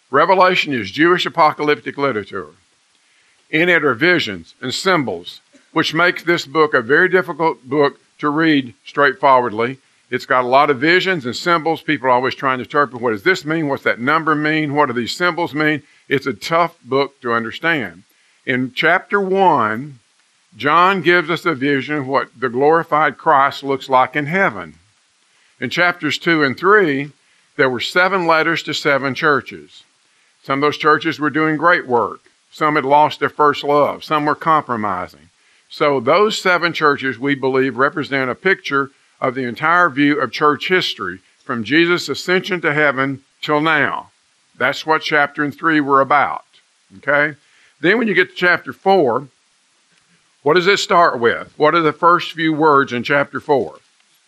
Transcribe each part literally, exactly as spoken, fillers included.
Revelation is Jewish apocalyptic literature. In it are visions and symbols, which makes this book a very difficult book to read straightforwardly. It's got a lot of visions and symbols. People are always trying to interpret, what does this mean? What's that number mean? What do these symbols mean? It's a tough book to understand. In chapter one, John gives us a vision of what the glorified Christ looks like in heaven. In chapters two and three, there were seven letters to seven churches. Some of those churches were doing great work. Some had lost their first love. Some were compromising. So those seven churches, we believe, represent a picture of the entire view of church history from Jesus' ascension to heaven till now. That's what chapter three were about. Okay? Then when you get to chapter four, what does it start with? What are the first few words in chapter four?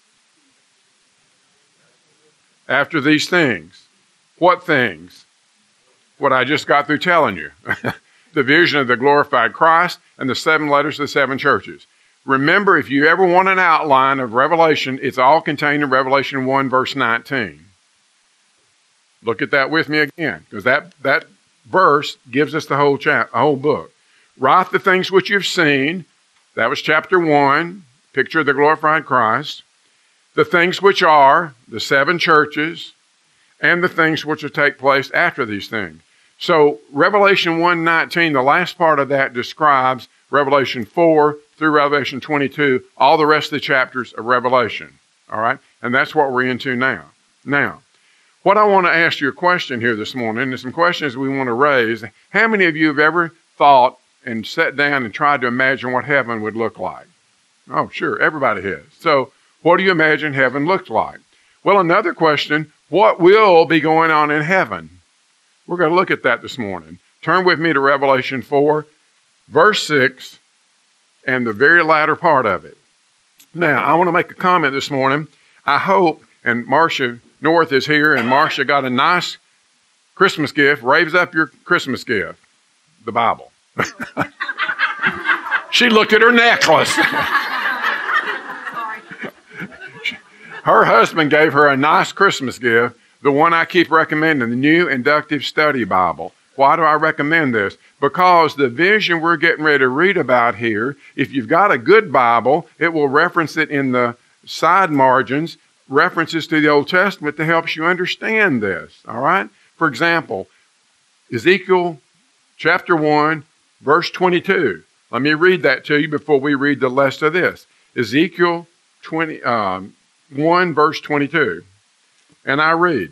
After these things. What things? What I just got through telling you. The vision of the glorified Christ and the seven letters to the seven churches. Remember, if you ever want an outline of Revelation, it's all contained in Revelation one, verse nineteen. Look at that with me again, because that, that verse gives us the whole, chap- the whole book. Write the things which you've seen. That was chapter one, picture of the glorified Christ. The things which are, the seven churches, and the things which will take place after these things. So Revelation one nineteen, the last part of that describes Revelation four through Revelation twenty-two, all the rest of the chapters of Revelation. All right? And that's what we're into now. Now, what I want to ask you a question here this morning, and some questions we want to raise. How many of you have ever thought and sat down and tried to imagine what heaven would look like? Oh, sure, everybody has. So, what do you imagine heaven looks like? Well, another question, what will be going on in heaven? We're going to look at that this morning. Turn with me to Revelation four, verse six, and the very latter part of it. Now, I want to make a comment this morning. I hope, and Marcia North is here, and Marcia got a nice Christmas gift. Raise up your Christmas gift, the Bible. She looked at her necklace. Her husband gave her a nice Christmas gift, the one I keep recommending, the New Inductive Study Bible. Why do I recommend this? Because the vision we're getting ready to read about here, if you've got a good Bible, it will reference it in the side margins, references to the Old Testament that helps you understand this. All right? For example, Ezekiel chapter one, verse twenty-two. Let me read that to you before we read the rest of this. Ezekiel twenty, um, one, verse twenty-two. And I read,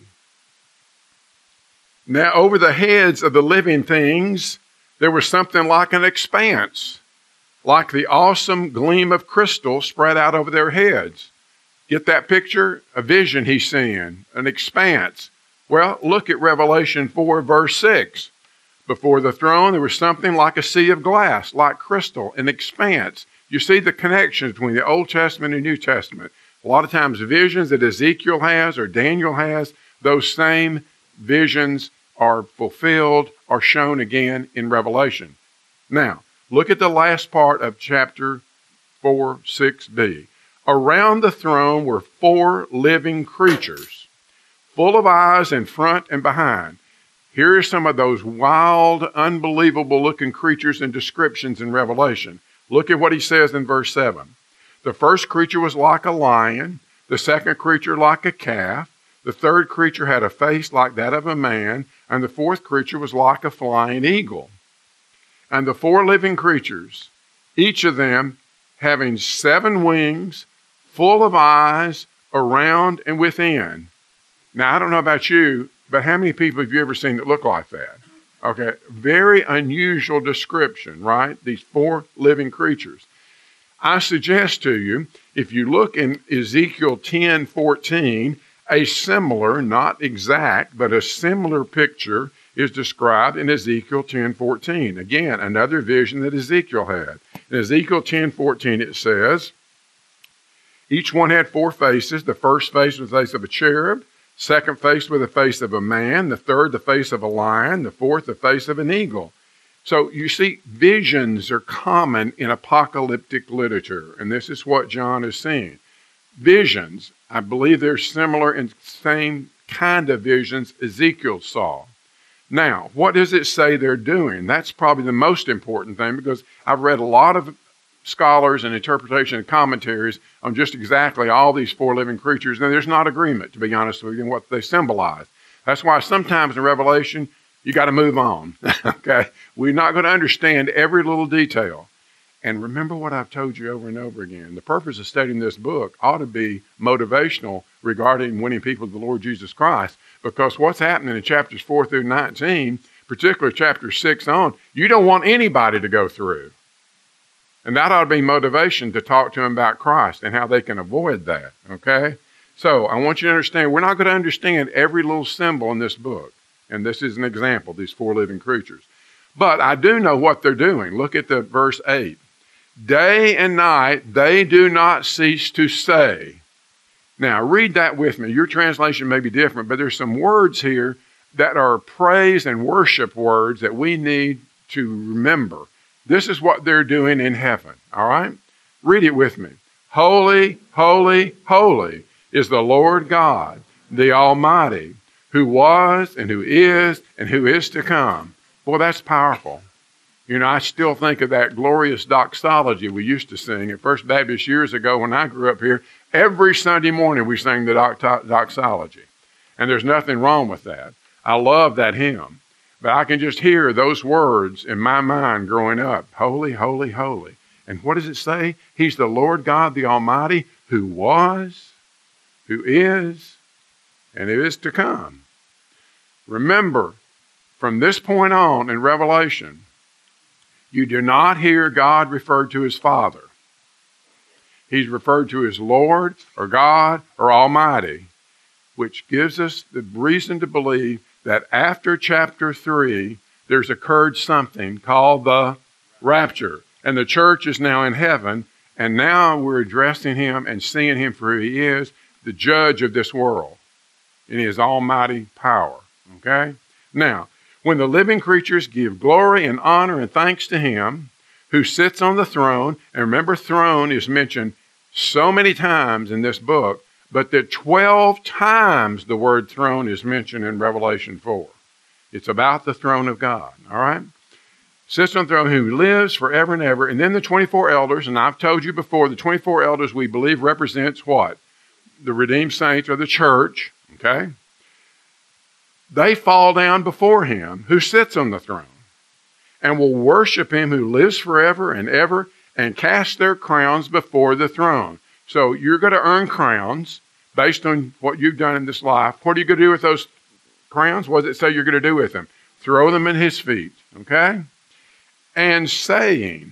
now over the heads of the living things, there was something like an expanse, like the awesome gleam of crystal spread out over their heads. Get that picture? A vision he's seeing, an expanse. Well, look at Revelation four, verse six. Before the throne, there was something like a sea of glass, like crystal, an expanse. You see the connection between the Old Testament and New Testament. A lot of times visions that Ezekiel has or Daniel has, those same visions are fulfilled or shown again in Revelation. Now, look at the last part of chapter four, six b. Around the throne were four living creatures, full of eyes in front and behind. Here are some of those wild, unbelievable-looking creatures and descriptions in Revelation. Look at what he says in verse seven. The first creature was like a lion, the second creature like a calf, the third creature had a face like that of a man, and the fourth creature was like a flying eagle. And the four living creatures, each of them having seven wings, full of eyes around and within. Now, I don't know about you, but how many people have you ever seen that look like that? Okay, very unusual description, right? These four living creatures. I suggest to you, if you look in Ezekiel ten fourteen, a similar, not exact, but a similar picture is described in Ezekiel ten fourteen. Again, another vision that Ezekiel had. In Ezekiel ten fourteen, it says, each one had four faces. The first face was the face of a cherub, second face with the face of a man, the third the face of a lion, the fourth the face of an eagle. So you see, visions are common in apocalyptic literature, and this is what John is seeing. Visions, I believe they're similar in same kind of visions Ezekiel saw. Now, what does it say they're doing? That's probably the most important thing, because I've read a lot of scholars and interpretation and commentaries on just exactly all these four living creatures, and there's not agreement, to be honest with you, in what they symbolize. That's why sometimes in Revelation, you got to move on, okay? We're not going to understand every little detail. And remember what I've told you over and over again. The purpose of studying this book ought to be motivational regarding winning people to the Lord Jesus Christ, because what's happening in chapters four through nineteen, particularly chapter six on, you don't want anybody to go through. And that ought to be motivation to talk to them about Christ and how they can avoid that, okay? So I want you to understand, we're not going to understand every little symbol in this book. And this is an example, these four living creatures. But I do know what they're doing. Look at the verse eight. Day and night they do not cease to say. Now read that with me. Your translation may be different, but there's some words here that are praise and worship words that we need to remember. This is what they're doing in heaven, all right? Read it with me. Holy, holy, holy is the Lord God, the Almighty, who was and who is and who is to come. Boy, that's powerful. You know, I still think of that glorious doxology we used to sing at First Baptist years ago when I grew up here. Every Sunday morning we sang the doxology. And there's nothing wrong with that. I love that hymn. But I can just hear those words in my mind growing up. Holy, holy, holy. And what does it say? He's the Lord God, the Almighty, who was, who is, and who is to come. Remember, from this point on in Revelation, you do not hear God referred to as Father. He's referred to as Lord or God or Almighty, which gives us the reason to believe that after chapter three, there's occurred something called the rapture. And the church is now in heaven, and now we're addressing him and seeing him for who he is, the judge of this world in his almighty power. Okay? Now, when the living creatures give glory and honor and thanks to him who sits on the throne, and remember, throne is mentioned so many times in this book, but that twelve times the word throne is mentioned in Revelation four. It's about the throne of God, all right? Sits on the throne, who lives forever and ever. And then the twenty-four elders, and I've told you before, the twenty-four elders we believe represents what? The redeemed saints or the church, okay? They fall down before him who sits on the throne and will worship him who lives forever and ever and cast their crowns before the throne. So you're going to earn crowns based on what you've done in this life. What are you going to do with those crowns? What does it say you're going to do with them? Throw them at his feet, okay? And saying,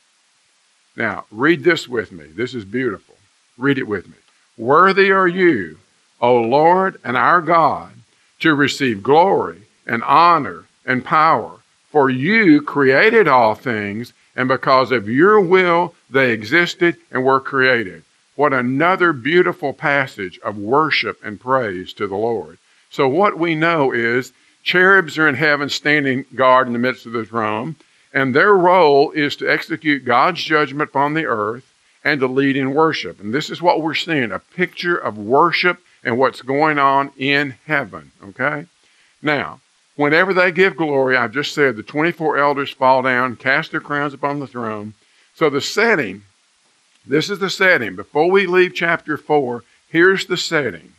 now read this with me. This is beautiful. Read it with me. Worthy are you, O Lord and our God, to receive glory and honor and power. For you created all things, and because of your will they existed and were created. What another beautiful passage of worship and praise to the Lord. So what we know is cherubs are in heaven standing guard in the midst of the throne, and their role is to execute God's judgment upon the earth and to lead in worship. And this is what we're seeing, a picture of worship and what's going on in heaven, okay? Now, whenever they give glory, I've just said the twenty-four elders fall down, cast their crowns upon the throne. So the setting, this is the setting. Before we leave chapter four, here's the setting.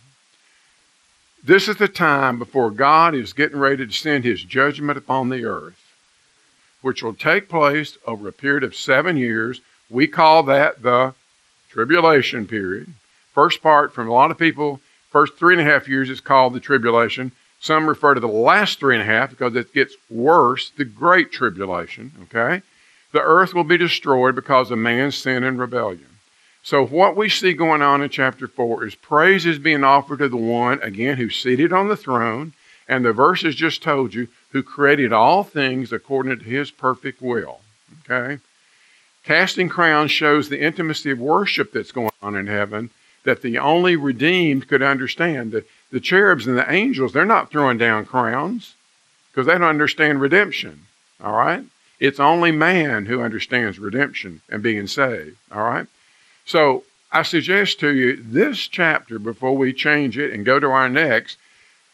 This is the time before God is getting ready to send his judgment upon the earth, which will take place over a period of seven years. We call that the tribulation period. First part, from a lot of people, first three and a half years is called the tribulation. Some refer to the last three and a half because it gets worse, the great tribulation, okay? The earth will be destroyed because of man's sin and rebellion. So what we see going on in chapter four is praise is being offered to the one, again, who's seated on the throne, and the verses just told you, who created all things according to his perfect will, okay? Casting crowns shows the intimacy of worship that's going on in heaven that the only redeemed could understand. The, the cherubs and the angels, they're not throwing down crowns because they don't understand redemption, all right? It's only man who understands redemption and being saved, all right? So I suggest to you this chapter, before we change it and go to our next,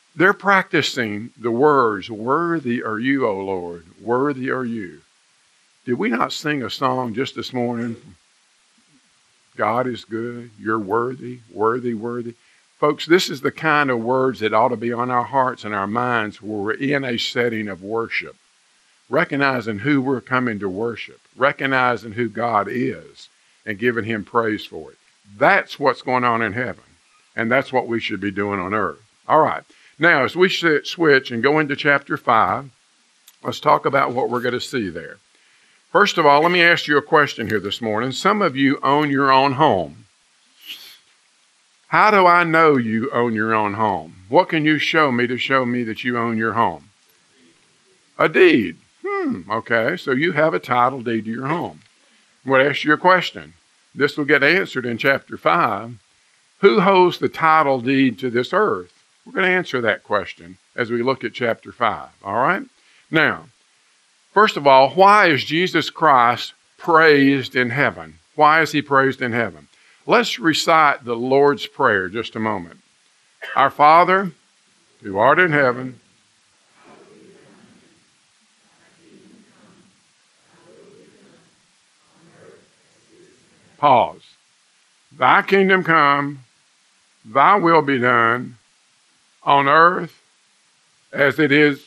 They're practicing the words, worthy are you, O Lord, worthy are you. Did we not sing a song just this morning? God is good, you're worthy, worthy, worthy. Folks, this is the kind of words that ought to be on our hearts and our minds where we're in a setting of worship, recognizing who we're coming to worship, recognizing who God is, and giving him praise for it. That's what's going on in heaven, and that's what we should be doing on earth. All right. Now, as we switch and go into chapter five, let's talk about what we're going to see there. First of all, let me ask you a question here this morning. Some of you own your own home. How do I know you own your own home? What can you show me to show me that you own your home? A deed. Hmm, okay, so you have a title deed to your home. I'm going to ask you a question. This will get answered in chapter five. Who holds the title deed to this earth? We're going to answer that question as we look at chapter five, all right? Now, first of all, why is Jesus Christ praised in heaven? Why is he praised in heaven? Let's recite the Lord's Prayer just a moment. Our Father, who art in heaven, pause. Thy kingdom come, thy will be done on earth as it is.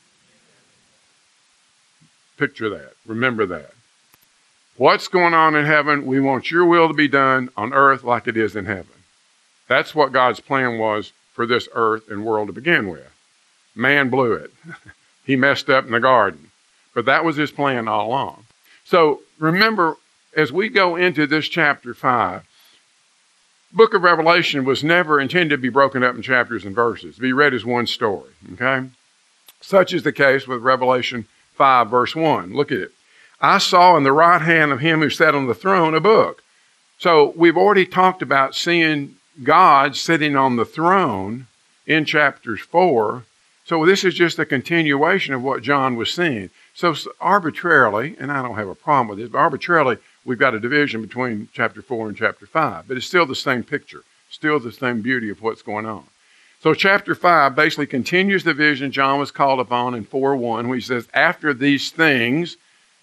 Picture that. Remember that. What's going on in heaven? We want your will to be done on earth like it is in heaven. That's what God's plan was for this earth and world to begin with. Man blew it. He messed up in the garden. But that was his plan all along. So remember, as we go into this chapter five, book of Revelation was never intended to be broken up in chapters and verses, to be read as one story, okay? Such is the case with Revelation five, verse one. Look at it. I saw in the right hand of him who sat on the throne a book. So we've already talked about seeing God sitting on the throne in chapters four. So this is just a continuation of what John was seeing. So arbitrarily, and I don't have a problem with this, but arbitrarily, we've got a division between chapter four and chapter five. But it's still the same picture, still the same beauty of what's going on. So chapter five basically continues the vision John was called upon in four one, where he says, after these things,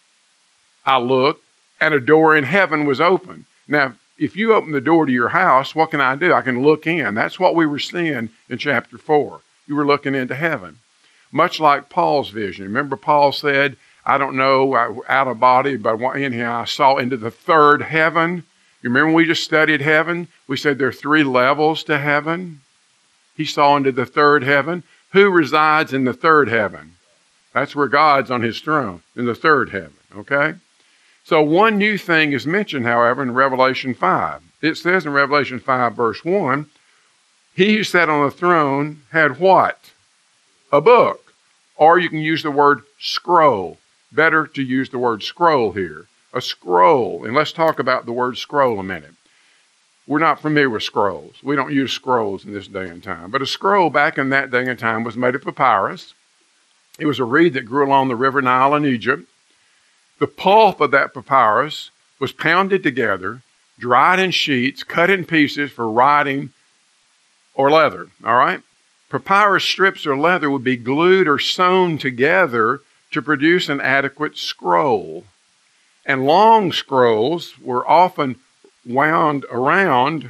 I looked, and a door in heaven was open. Now, if you open the door to your house, what can I do? I can look in. That's what we were seeing in chapter four. You were looking into heaven. Much like Paul's vision. Remember Paul said, I don't know, out of body, but in here I saw into the third heaven. You remember when we just studied heaven? We said there are three levels to heaven. He saw into the third heaven. Who resides in the third heaven? That's where God's on his throne, in the third heaven, okay? So one new thing is mentioned, however, in Revelation five. It says in Revelation five, verse one, he who sat on the throne had what? A book. Or you can use the word scroll. Better to use the word scroll here. A scroll. And let's talk about the word scroll a minute. We're not familiar with scrolls. We don't use scrolls in this day and time. But a scroll back in that day and time was made of papyrus. It was a reed that grew along the river Nile in Egypt. The pulp of that papyrus was pounded together, dried in sheets, cut in pieces for writing or leather, all right? Papyrus strips or leather would be glued or sewn together to produce an adequate scroll. And long scrolls were often wound around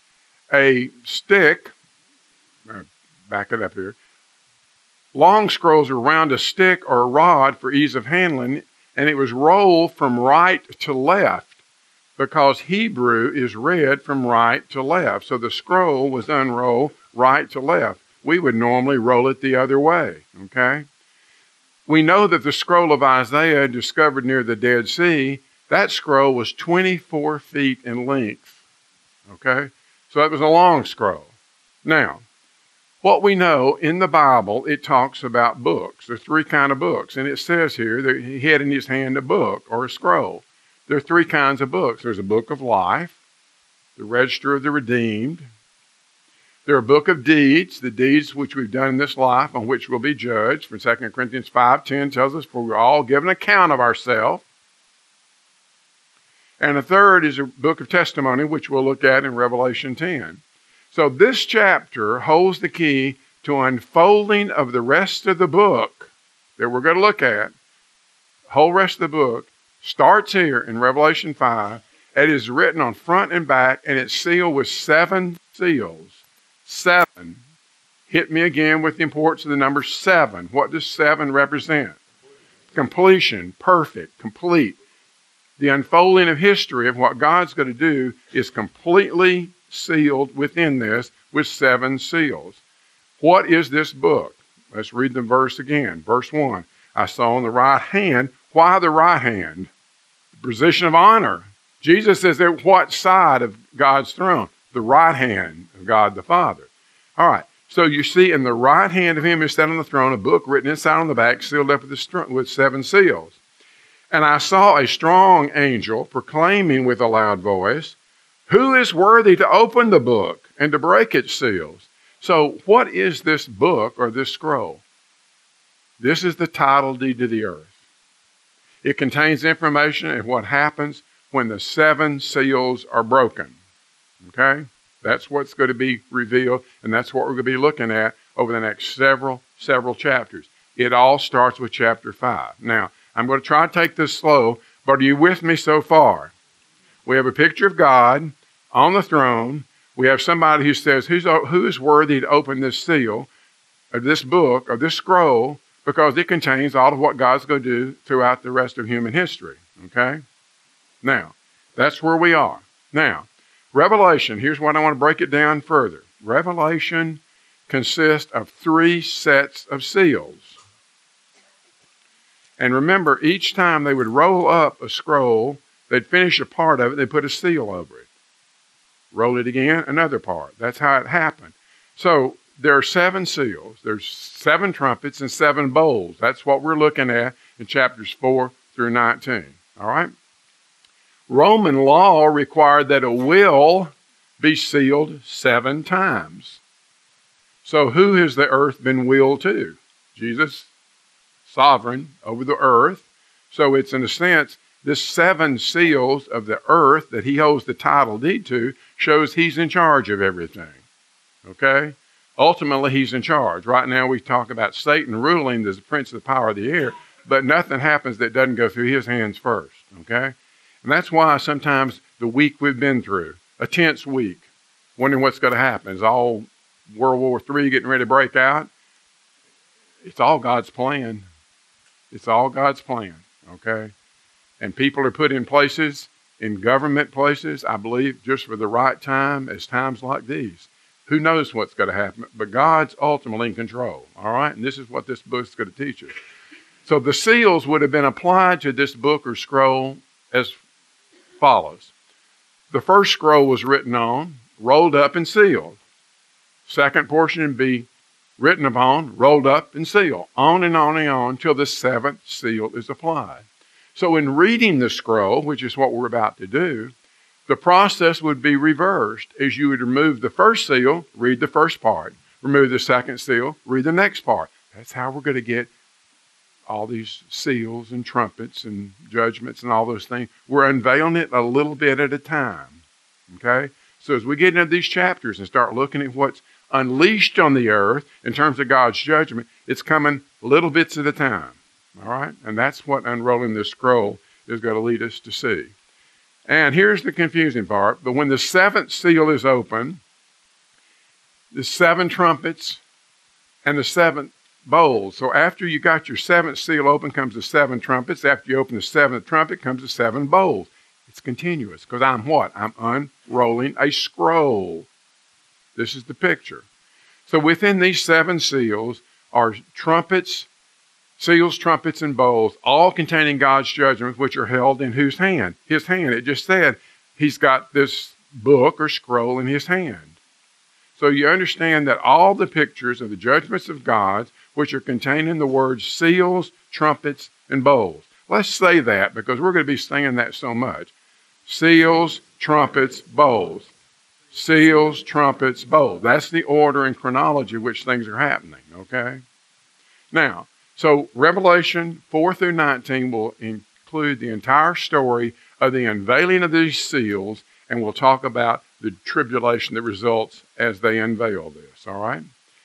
a stick. Back it up here. Long scrolls were around a stick or a rod for ease of handling, and it was rolled from right to left because Hebrew is read from right to left. So the scroll was unrolled right to left. We would normally roll it the other way, okay? We know that the scroll of Isaiah discovered near the Dead Sea, that scroll was twenty-four feet in length, okay? So that was a long scroll. Now, what we know in the Bible, it talks about books. There are three kinds of books. And it says here that he had in his hand a book or a scroll. There are three kinds of books. There's a book of life, the register of the redeemed. There's a book of deeds, the deeds which we've done in this life on which we'll be judged. For Second Corinthians five ten tells us, for we're all given account of ourselves. And the third is a book of testimony, which we'll look at in Revelation ten. So this chapter holds the key to unfolding of the rest of the book that we're going to look at, the whole rest of the book, starts here in Revelation five. It is written on front and back, and it's sealed with seven seals. Seven. Hit me again with the importance of the number seven. What does seven represent? Completion, perfect, complete. The unfolding of history of what God's going to do is completely sealed within this with seven seals. What is this book? Let's read the verse again. Verse one. I saw on the right hand. Why the right hand? The position of honor. Jesus is at what side of God's throne? The right hand of God the Father. All right. So you see in the right hand of him is set on the throne a book written inside on the back, sealed up with, the, with seven seals. And I saw a strong angel proclaiming with a loud voice, who is worthy to open the book and to break its seals? So what is this book or this scroll? This is the title deed to the earth. It contains information of what happens when the seven seals are broken. Okay? That's what's going to be revealed, and that's what we're going to be looking at over the next several, several chapters. It all starts with chapter five. Now, I'm going to try to take this slow, but are you with me so far? We have a picture of God on the throne. We have somebody who says, Who's, who is worthy to open this seal, or this book, or this scroll, because it contains all of what God's going to do throughout the rest of human history. Okay? Now, that's where we are. Now, Revelation, here's what I want to break it down further. Revelation consists of three sets of seals. And remember, each time they would roll up a scroll, they'd finish a part of it, they'd put a seal over it. Roll it again, another part. That's how it happened. So there are seven seals. There's seven trumpets and seven bowls. That's what we're looking at in chapters four through nineteen. All right? Roman law required that a will be sealed seven times. So who has the earth been willed to? Jesus, sovereign over the earth. So it's in a sense, this seven seals of the earth that he holds the title deed to shows he's in charge of everything. Okay? Ultimately, he's in charge. Right now we talk about Satan ruling as the prince of the power of the air, but nothing happens that doesn't go through his hands first. Okay? And that's why sometimes the week we've been through, a tense week, wondering what's going to happen. Is all World War Three getting ready to break out? It's all God's plan. It's all God's plan, okay? And people are put in places, in government places, I believe, just for the right time, as times like these. Who knows what's going to happen? But God's ultimately in control, all right? And this is what this book's going to teach us. So the seals would have been applied to this book or scroll as follows. The first scroll was written on, rolled up, and sealed. Second portion would be written upon, rolled up, and sealed. On and on and on till the seventh seal is applied. So in reading the scroll, which is what we're about to do, the process would be reversed. As you would remove the first seal, read the first part. Remove the second seal, read the next part. That's how we're going to get all these seals and trumpets and judgments and all those things. We're unveiling it a little bit at a time. Okay? So as we get into these chapters and start looking at what's unleashed on the earth in terms of God's judgment, it's coming little bits at a time. All right? And that's what unrolling this scroll is going to lead us to see. And here's the confusing part. But when the seventh seal is open, the seven trumpets and the seventh bowls. So after you got your seventh seal open comes the seven trumpets. After you open the seventh trumpet comes the seven bowls. It's continuous because I'm what? I'm unrolling a scroll. This is the picture. So within these seven seals are trumpets, seals, trumpets, and bowls, all containing God's judgments, which are held in whose hand? His hand. It just said he's got this book or scroll in his hand. So you understand that all the pictures of the judgments of God, which are contained in the words seals, trumpets, and bowls. Let's say that because we're going to be singing that so much. Seals, trumpets, bowls. Seals, trumpets, bowls. That's the order and chronology in which things are happening, okay? Now, so Revelation four through nineteen will include the entire story of the unveiling of these seals, and we'll talk about the tribulation that results as they unveil this, all right?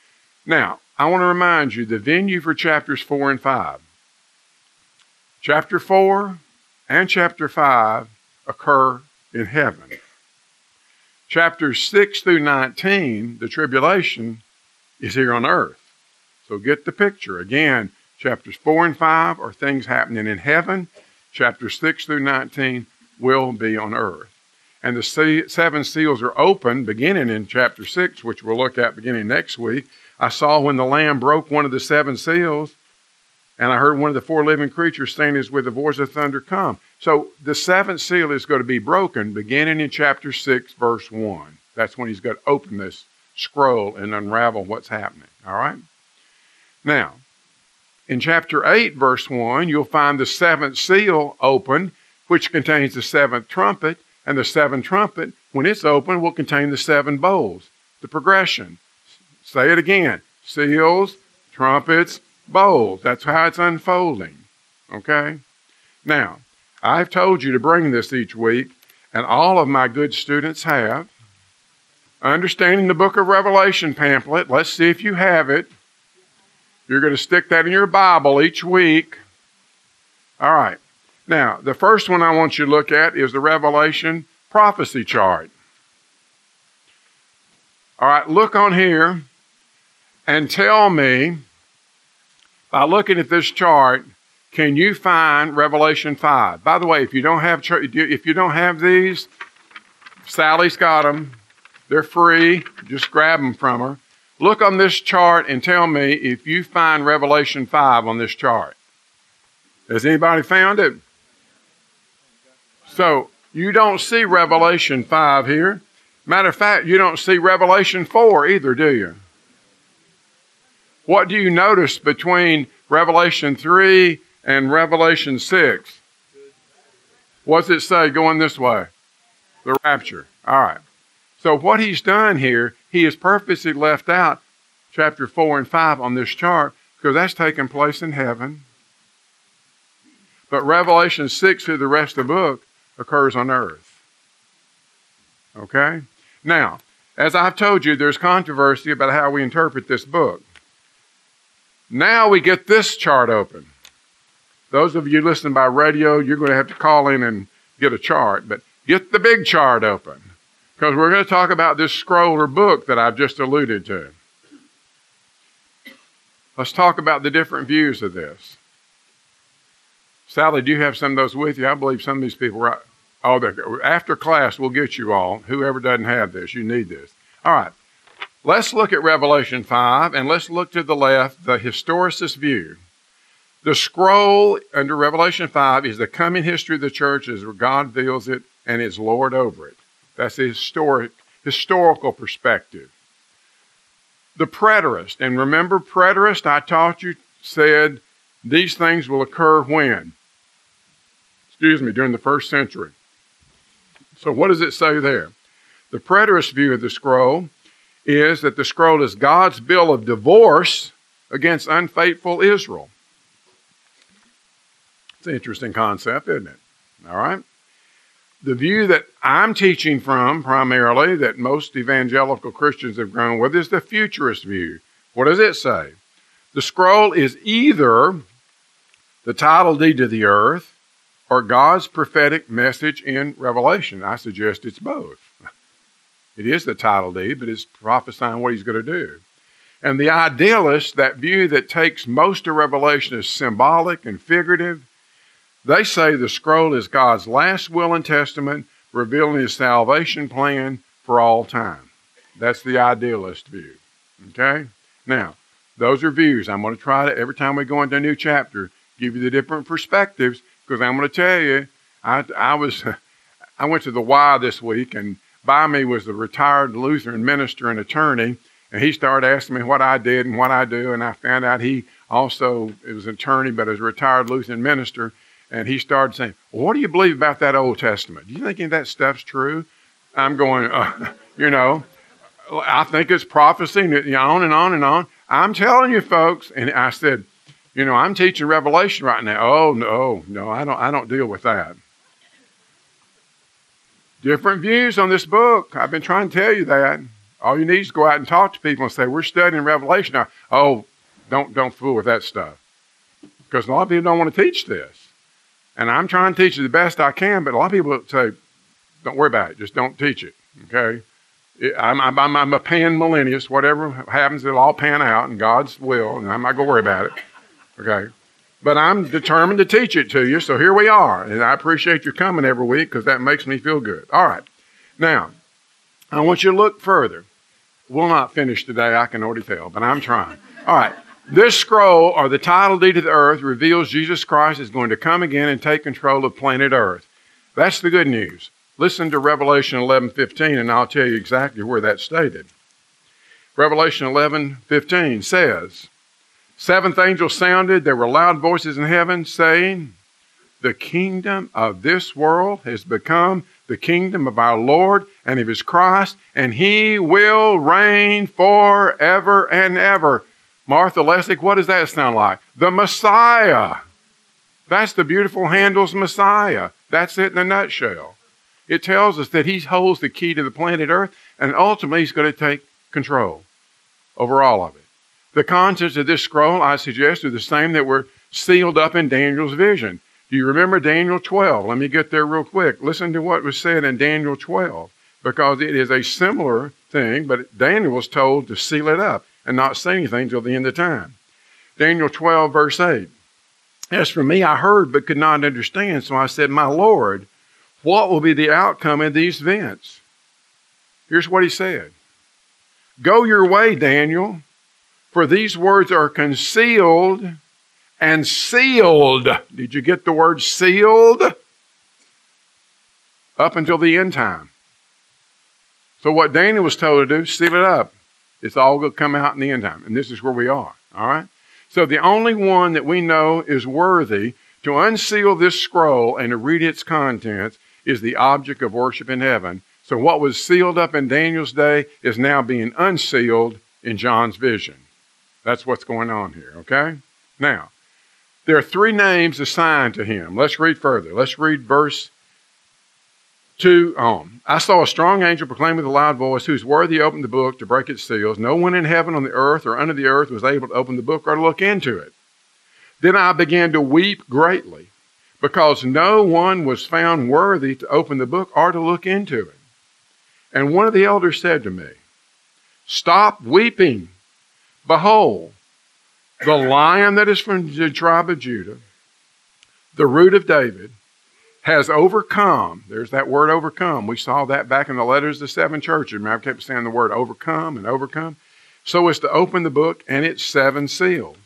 Now, I want to remind you the venue for chapters four and five. Chapter four and chapter five occur in heaven. Chapters six through nineteen, the tribulation, is here on earth. So get the picture. Again, chapters four and five are things happening in heaven. Chapters six through nineteen will be on earth. And the seven seals are open beginning in chapter six, which we'll look at beginning next week. I saw when the Lamb broke one of the seven seals, and I heard one of the four living creatures saying as with the voice of thunder, come. So the seventh seal is going to be broken beginning in chapter six, verse one. That's when he's going to open this scroll and unravel what's happening. All right? Now, in chapter eight, verse one, you'll find the seventh seal open, which contains the seventh trumpet. And the seventh trumpet, when it's open, will contain the seven bowls. The progression. Say it again. Seals, trumpets, bowls. That's how it's unfolding. Okay? Now, I've told you to bring this each week, and all of my good students have. Understanding the Book of Revelation pamphlet. Let's see if you have it. You're going to stick that in your Bible each week. All right. Now, the first one I want you to look at is the Revelation prophecy chart. All right, look on here and tell me, by looking at this chart, can you find Revelation five? By the way, if you don't have if you don't have these, Sally's got them. They're free. Just grab them from her. Look on this chart and tell me if you find Revelation five on this chart. Has anybody found it? So, you don't see Revelation five here. Matter of fact, you don't see Revelation four either, do you? What do you notice between Revelation three and Revelation six? What's it say going this way? The rapture. All right. So what he's done here, he has purposely left out chapter four and five on this chart because that's taking place in heaven. But Revelation six through the rest of the book occurs on earth. Okay? Now, as I've told you, there's controversy about how we interpret this book. Now we get this chart open. Those of you listening by radio, you're going to have to call in and get a chart, but get the big chart open because we're going to talk about this scroll or book that I've just alluded to. Let's talk about the different views of this. Sally, do you have some of those with you? I believe some of these people are, oh, after class, we'll get you all. Whoever doesn't have this, you need this. All right. Let's look at Revelation five, and let's look to the left, the historicist view. The scroll under Revelation five is the coming history of the church as God views it and is Lord over it. That's the historic, historical perspective. The preterist, and remember preterist, I taught you, said these things will occur when? Excuse me, during the first century. So what does it say there? The preterist view of the scroll is that the scroll is God's bill of divorce against unfaithful Israel. It's an interesting concept, isn't it? All right. The view that I'm teaching from primarily, that most evangelical Christians have grown with, is the futurist view. What does it say? The scroll is either the title deed to the earth or God's prophetic message in Revelation. I suggest it's both. It is the title deed, but it's prophesying what he's going to do. And the idealists, that view that takes most of Revelation as symbolic and figurative, they say the scroll is God's last will and testament, revealing his salvation plan for all time. That's the idealist view. Okay? Now, those are views. I'm going to try to, every time we go into a new chapter, give you the different perspectives, because I'm going to tell you, I, I was, I went to the Y this week, and by me was the retired Lutheran minister and attorney, and he started asking me what I did and what I do, and I found out he also was an attorney, but is a retired Lutheran minister, and he started saying, well, what do you believe about that Old Testament? Do you think any of that stuff's true? I'm going, uh, you know, I think it's prophecy, and you know, on and on and on. I'm telling you, folks, and I said, you know, I'm teaching Revelation right now. Oh, no, no, I don't, I don't deal with that. Different views on this book. I've been trying to tell you that All you need is go out and talk to people and say, we're studying Revelation. Now, oh, don't, don't fool with that stuff. Because a lot of people don't want to teach this. And I'm trying to teach it the best I can, but a lot of people say, don't worry about it. Just don't teach it, okay? I'm, I'm, I'm a pan-millennialist. Whatever happens, it'll all pan out in God's will, and I'm not going to worry about it, okay? But I'm determined to teach it to you, so here we are. And I appreciate your coming every week because that makes me feel good. All right. Now, I want you to look further. We'll not finish today, I can already tell, but I'm trying. All right. This scroll, or the title deed of the earth, reveals Jesus Christ is going to come again and take control of planet Earth. That's the good news. Listen to Revelation eleven fifteen, and I'll tell you exactly where that's stated. Revelation eleven fifteen says, seventh angel sounded, there were loud voices in heaven saying, the kingdom of this world has become the kingdom of our Lord and of his Christ, and he will reign forever and ever. Martha Lessig, what does that sound like? The Messiah. That's the beautiful Handel's Messiah. That's it in a nutshell. It tells us that he holds the key to the planet Earth, and ultimately he's going to take control over all of it. The contents of this scroll, I suggest, are the same that were sealed up in Daniel's vision. Do you remember Daniel twelve? Let me get there real quick. Listen to what was said in Daniel twelve, because it is a similar thing, but Daniel was told to seal it up and not say anything until the end of time. Daniel twelve, verse eight. As for me, I heard but could not understand, so I said, my Lord, what will be the outcome of these events? Here's what he said. Go your way, Daniel, for these words are concealed and sealed. Did you get the word sealed? Up until the end time. So what Daniel was told to do, seal it up. It's all going to come out in the end time. And this is where we are. All right? So the only one that we know is worthy to unseal this scroll and to read its contents is the object of worship in heaven. So what was sealed up in Daniel's day is now being unsealed in John's vision. That's what's going on here, okay? Now, there are three names assigned to him. Let's read further. Let's read verse two on. I saw a strong angel proclaim with a loud voice, who's worthy to open the book to break its seals. No one in heaven, on the earth, or under the earth was able to open the book or to look into it. Then I began to weep greatly, because no one was found worthy to open the book or to look into it. And one of the elders said to me, stop weeping. Behold, the Lion that is from the tribe of Judah, the root of David, has overcome. There's that word overcome. We saw that back in the letters to seven churches. Remember, I kept saying the word overcome and overcome. So as to open the book and its seven seals.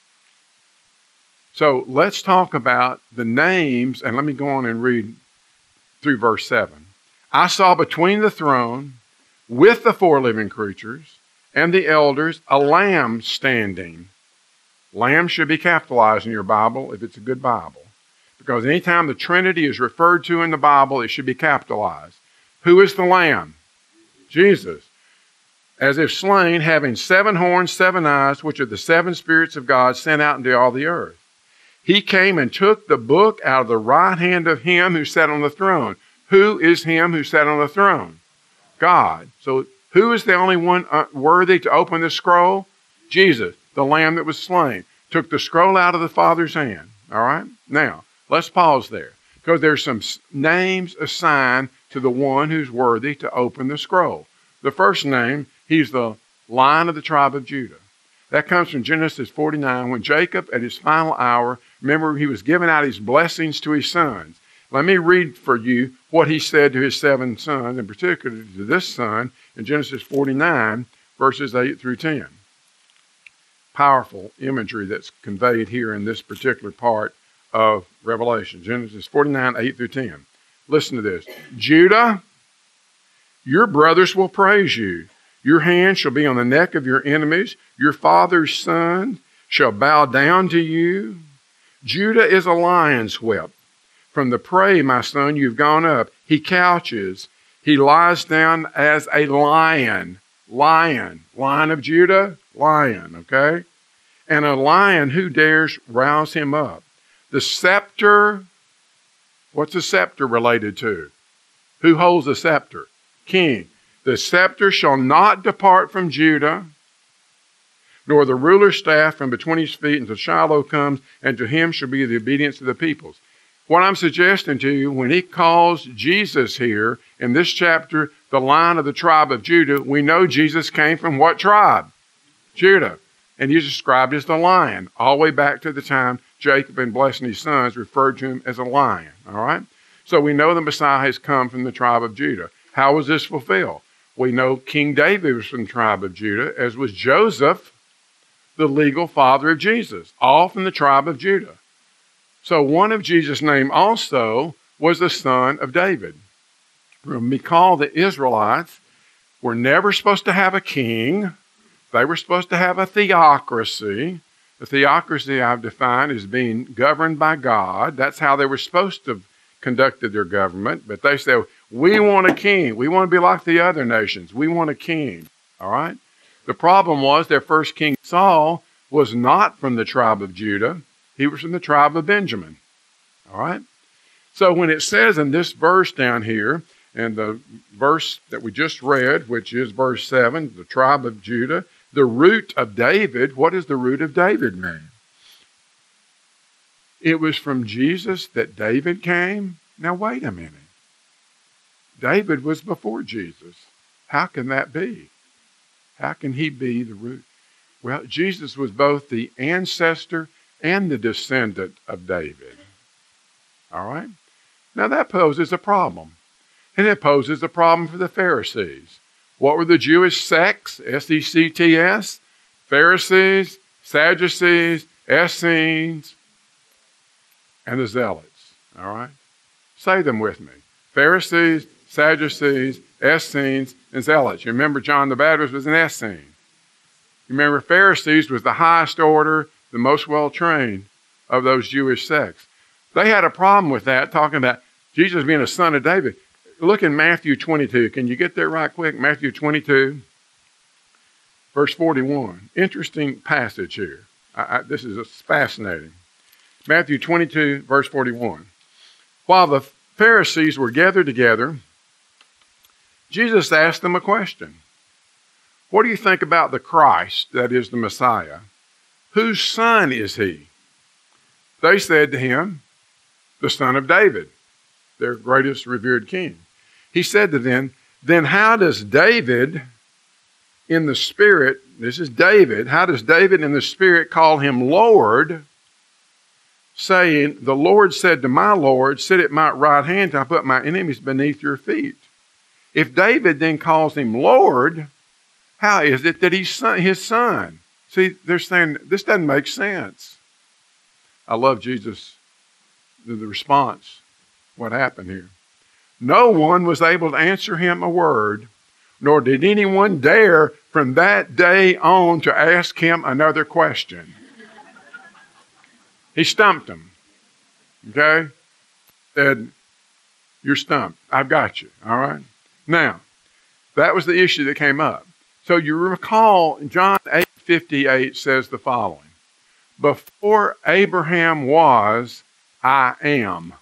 So let's talk about the names, and let me go on and read through verse seven. I saw between the throne, with the four living creatures and the elders, a lamb standing. Lamb should be capitalized in your Bible if it's a good Bible. Because anytime the Trinity is referred to in the Bible, it should be capitalized. Who is the Lamb? Jesus. As if slain, having seven horns, seven eyes, which are the seven spirits of God sent out into all the earth. He came and took the book out of the right hand of him who sat on the throne. Who is him who sat on the throne? God. So who is the only one worthy to open the scroll? Jesus, the Lamb that was slain. Took the scroll out of the Father's hand. All right? Now, let's pause there, because there's some names assigned to the one who's worthy to open the scroll. The first name, he's the Lion of the tribe of Judah. That comes from Genesis forty-nine, when Jacob, at his final hour, remember, he was giving out his blessings to his sons. Let me read for you what he said to his seven sons, and particularly to this son, in Genesis forty-nine, verses eight through ten. Powerful imagery that's conveyed here in this particular part of Revelation. Genesis forty-nine, eight through ten. Listen to this. Judah, your brothers will praise you. Your hand shall be on the neck of your enemies. Your father's son shall bow down to you. Judah is a lion's whelp. From the prey, my son, you've gone up. He couches. He lies down as a lion. Lion. Lion of Judah? Lion, okay? And a lion, who dares rouse him up? The scepter, what's the scepter related to? Who holds the scepter? King. The scepter shall not depart from Judah, nor the ruler's staff from between his feet until Shiloh comes, and to him shall be the obedience of the peoples. What I'm suggesting to you, when he calls Jesus here in this chapter the Lion of the tribe of Judah, we know Jesus came from what tribe? Judah. And he's described as the lion, all the way back to the time Jacob, in blessing his sons, referred to him as a lion. All right? So we know the Messiah has come from the tribe of Judah. How was this fulfilled? We know King David was from the tribe of Judah, as was Joseph, the legal father of Jesus, all from the tribe of Judah. So one of Jesus' name also was the son of David. Recall the Israelites were never supposed to have a king. They were supposed to have a theocracy. The theocracy I've defined as being governed by God. That's how they were supposed to have conducted their government. But they said, we want a king. We want to be like the other nations. We want a king. All right? The problem was their first king, Saul, was not from the tribe of Judah. He was from the tribe of Benjamin. All right? So when it says in this verse down here, and the verse that we just read, which is verse seven, the tribe of Judah, the root of David, what does the root of David mean? It was from Jesus that David came? Now wait a minute. David was before Jesus. How can that be? How can he be the root? Well, Jesus was both the ancestor and the descendant of David. All right? Now that poses a problem. And it poses a problem for the Pharisees. What were the Jewish sects? S E C T S? Pharisees, Sadducees, Essenes, and the Zealots. All right? Say them with me. Pharisees, Sadducees, Essenes, and Zealots. You remember John the Baptist was an Essene. You remember Pharisees was the highest order, the most well-trained of those Jewish sects. They had a problem with that, talking about Jesus being a son of David. Look in Matthew twenty-two. Can you get there right quick? Matthew twenty-two, verse forty-one. Interesting passage here. I, I, this is fascinating. Matthew twenty-two, verse forty-one. While the Pharisees were gathered together, Jesus asked them a question. What do you think about the Christ, that is the Messiah? Whose son is he? They said to him, the son of David, their greatest revered king. He said to them, then how does David in the Spirit, this is David, how does David in the Spirit call him Lord, saying, the Lord said to my Lord, sit at my right hand till I put my enemies beneath your feet. If David then calls him Lord, how is it that he's son, his son? See, they're saying, this doesn't make sense. I love Jesus, the, the response, what happened here. No one was able to answer him a word, nor did anyone dare from that day on to ask him another question. He stumped them. Okay? Said, you're stumped. I've got you. All right? Now, that was the issue that came up. So you recall John eight fifty-eight says the following. Before Abraham was, I am.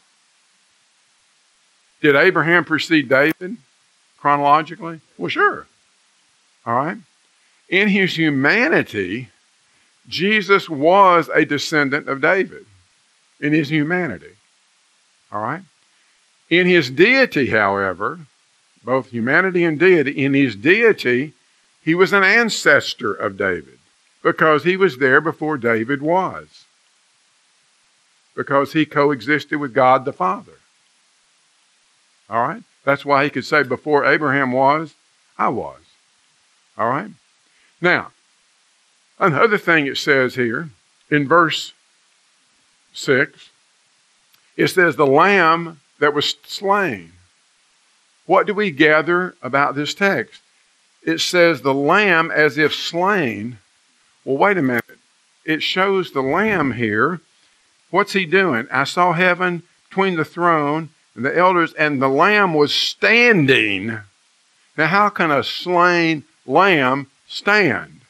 Did Abraham precede David chronologically? Well, sure. All right. In his humanity, Jesus was a descendant of David in his humanity. All right. In his deity, however, both humanity and deity, in his deity, he was an ancestor of David because he was there before David was. Because he coexisted with God the Father. All right? That's why he could say, before Abraham was, I was. All right? Now, another thing it says here in verse six, it says the lamb that was slain. What do we gather about this text? It says the lamb as if slain. Well, wait a minute. It shows the lamb here. What's he doing? I saw heaven between the throne and the elders, and the lamb was standing. Now, how can a slain lamb stand?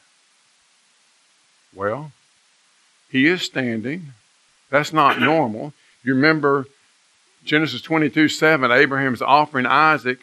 Well, he is standing. That's not normal. You remember Genesis twenty-two seven, Abraham's offering Isaac,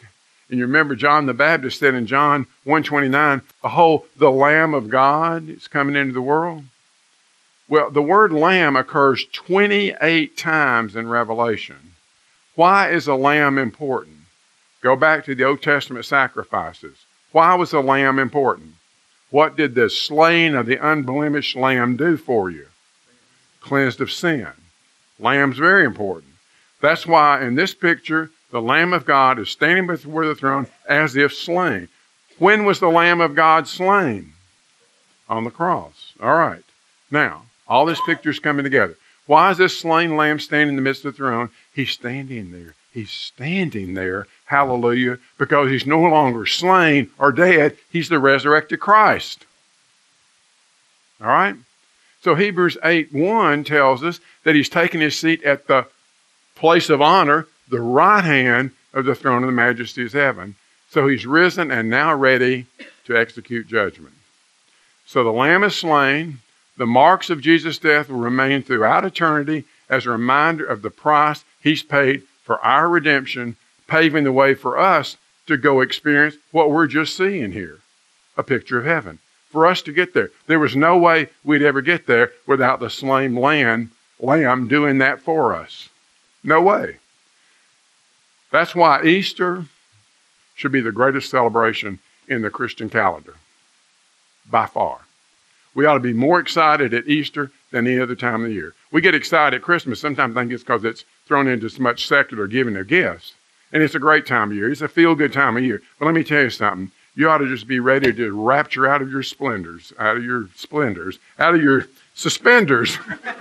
And you remember John the Baptist said in John one twenty-nine, behold, the Lamb of God is coming into the world. Well, the word lamb occurs twenty-eight times in Revelation. Why is a lamb important? Go back to the Old Testament sacrifices. Why was a lamb important? What did the slaying of the unblemished lamb do for you? Cleansed of sin. Lamb's very important. That's why in this picture, the Lamb of God is standing before the throne as if slain. When was the Lamb of God slain? On the cross. All right. Now, all this picture's coming together. Why is this slain lamb standing in the midst of the throne? He's standing there. He's standing there, hallelujah, because he's no longer slain or dead. He's the resurrected Christ. All right? So Hebrews eight one tells us that he's taken his seat at the place of honor, the right hand of the throne of the majesty of heaven. So he's risen and now ready to execute judgment. So the Lamb is slain. The marks of Jesus' death will remain throughout eternity as a reminder of the price he's paid for our redemption, paving the way for us to go experience what we're just seeing here, a picture of heaven. For us to get there. There was no way we'd ever get there without the slain lamb, lamb doing that for us. No way. That's why Easter should be the greatest celebration in the Christian calendar, by far. We ought to be more excited at Easter than any other time of the year. We get excited at Christmas. Sometimes I think it's because it's thrown into so much secular giving of gifts. And it's a great time of year. It's a feel-good time of year. But let me tell you something. You ought to just be ready to rapture out of your splendors, out of your splendors, out of your suspenders.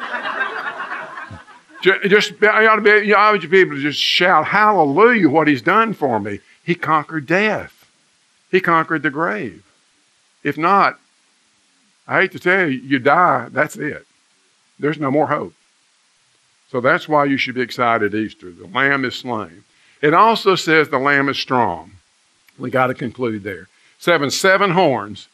just, you ought to be, you ought to be able to just shout, hallelujah, what he's done for me. He conquered death. He conquered the grave. If not, I hate to tell you, you die, that's it. There's no more hope. So that's why you should be excited at Easter. The Lamb is slain. It also says the Lamb is strong. We got to conclude there. Seven, seven horns.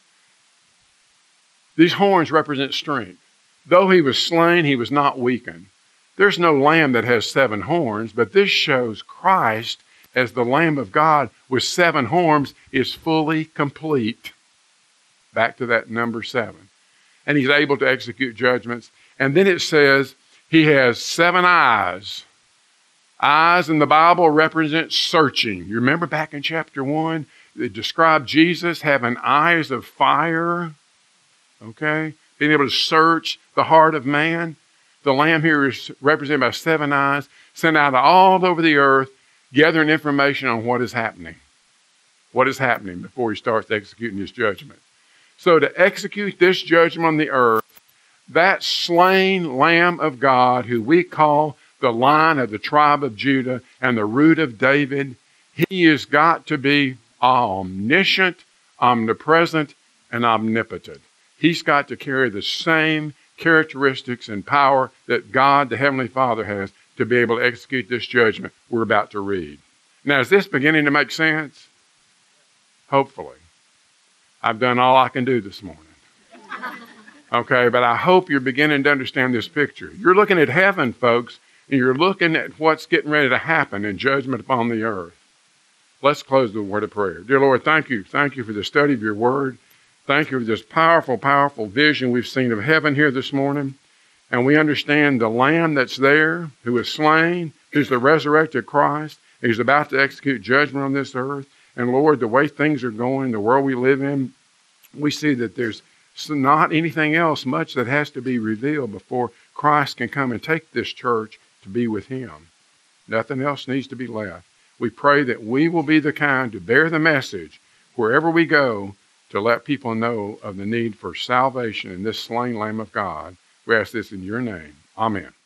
These horns represent strength. Though he was slain, he was not weakened. There's no lamb that has seven horns, but this shows Christ as the Lamb of God with seven horns is fully complete. Back to that number seven. And he's able to execute judgments. And then it says he has seven eyes. Eyes in the Bible represent searching. You remember back in chapter one, it described Jesus having eyes of fire. Okay? Being able to search the heart of man. The Lamb here is represented by seven eyes, sent out all over the earth, gathering information on what is happening. What is happening before he starts executing his judgment. So to execute this judgment on the earth, that slain Lamb of God, who we call the Lion of the tribe of Judah and the Root of David, he has got to be omniscient, omnipresent, and omnipotent. He's got to carry the same characteristics and power that God, the Heavenly Father, has to be able to execute this judgment we're about to read. Now, is this beginning to make sense? Hopefully. I've done all I can do this morning. Okay, but I hope you're beginning to understand this picture. You're looking at heaven, folks, and you're looking at what's getting ready to happen in judgment upon the earth. Let's close with a word of prayer. Dear Lord, thank you. Thank you for the study of your word. Thank you for this powerful, powerful vision we've seen of heaven here this morning. And we understand the Lamb that's there, who is slain, who's the resurrected Christ, who's about to execute judgment on this earth. And Lord, the way things are going, the world we live in, we see that there's not anything else much that has to be revealed before Christ can come and take this church to be with him. Nothing else needs to be left. We pray that we will be the kind to bear the message wherever we go to let people know of the need for salvation in this slain Lamb of God. We ask this in your name. Amen.